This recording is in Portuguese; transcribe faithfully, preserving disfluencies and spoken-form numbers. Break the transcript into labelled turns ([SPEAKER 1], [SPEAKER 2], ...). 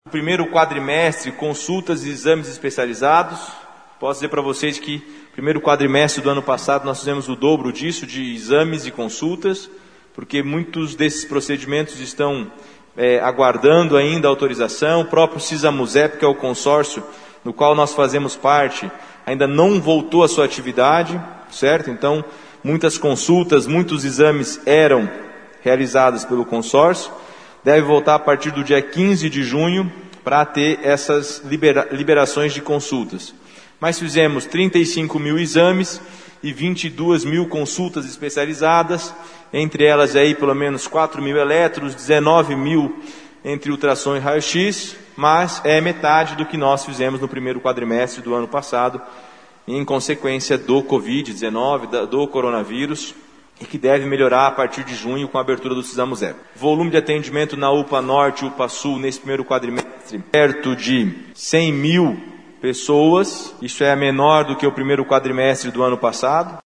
[SPEAKER 1] No primeiro quadrimestre, consultas e exames especializados. Posso dizer para vocês que no primeiro quadrimestre do ano passado nós fizemos o dobro disso, de exames e consultas, porque muitos desses procedimentos estão é, aguardando ainda a autorização. O próprio CISAMUSEP, que é o consórcio no qual nós fazemos parte, ainda não voltou à sua atividade, certo? Então, muitas consultas, muitos exames eram realizados pelo consórcio. Deve voltar a partir do dia quinze de junho para ter essas libera- liberações de consultas. Mas fizemos trinta e cinco mil exames e vinte e duas mil consultas especializadas, entre elas aí pelo menos quatro mil eletros, dezenove mil entre ultrassom e raio-x, mas é metade do que nós fizemos no primeiro quadrimestre do ano passado, em consequência do covid dezenove, do coronavírus, e que deve melhorar a partir de junho com a abertura do CISAMUSEP. Volume de atendimento na U P A Norte e U P A Sul nesse primeiro quadrimestre, perto de cem mil pessoas, isso é menor do que o primeiro quadrimestre do ano passado.